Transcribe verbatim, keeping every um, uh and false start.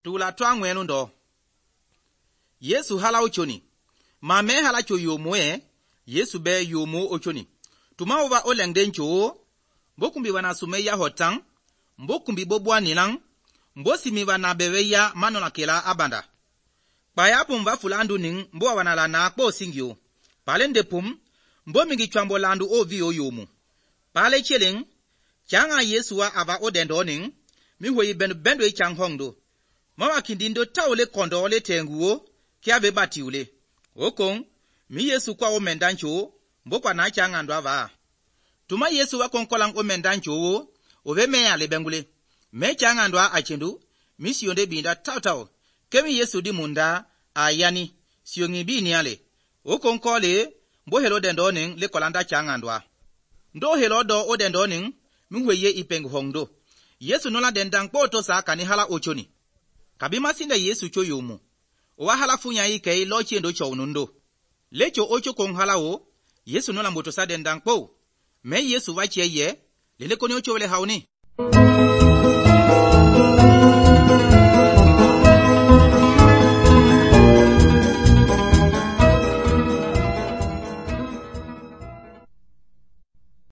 tula twa ngwenu ndo Yesu hala ochoni ma me hala cho yomo e Yesu be yomo ochoni tuma ova olengden cho mbokumbi wana sumeya hotang mbokumbi bobwa nilang mbosimi wana beweya manola kela abanda baya pumba fulandu ning mbo wana la na kpo singyo palende pum mbo mingi chwambo landu ovi oyomu pale cheleng changa Yesu wa ava odendo ning mi hoyi ben bendo chang hongdo mama kindindo tawle kondo le tenguo kya be batiule okong mi Yesu kwa omendancho mbo kwa na changa ndo ava tuma Yesu wa konkolang omendancho ove meya le bengule me changa ndo achendu mi sionde binda taw taw kemi Yesu di munda ayani siongi bi ni ale okong kole mbo helo dendo ning le kolanda changa ndo ndo helo do odendo ning mi hoye ipeng hongdo Yesu nola dendang poto sa kani hala ochoni kabima sinde Yesu cho yomu owa hala funya ike lo chendo cho nundo lecho ocho kong hala o Yesu nola moto sa dendang po me Yesu wa che ye lele koni ocho wele hauni